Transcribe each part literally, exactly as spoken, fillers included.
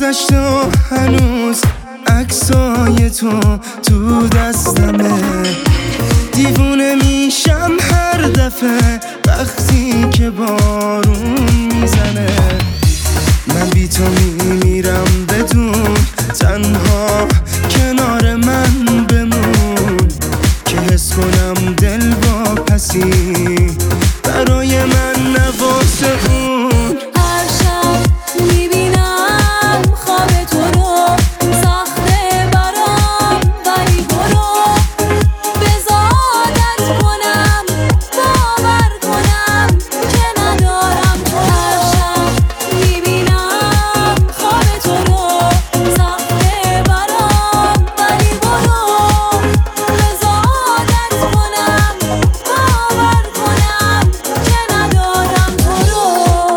گذشت و هنوز عکسای تو تو دستمه. دیوونه میشم هر دفعه وقتی که بارون میزنه. من بی تو میمیرم بدون تنها کنار من بمون که حس کنم دل واپسی برای من نواسه اون. هر شب میبینم خواب تو رو، سخته برام ولی برو بذار عادت کنم، باور کنم که ندارم تو. هر شب میبینم خواب تو رو، سخته برام ولی برو بذار عادت کنم، باور کنم که ندارم تو رو.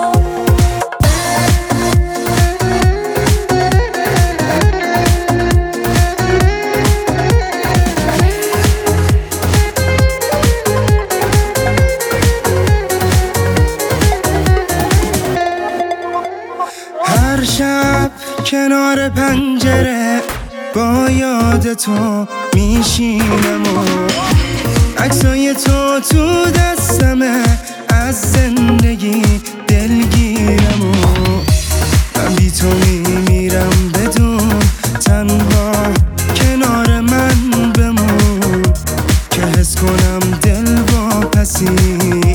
هر شب کنار پنجره با یاد تو میشینم و عکسای تو تو دستمه. از زندگی دلگیرم و من بی تو میمیرم بدون تنها کنار من بمون که حس کنم دل واپسی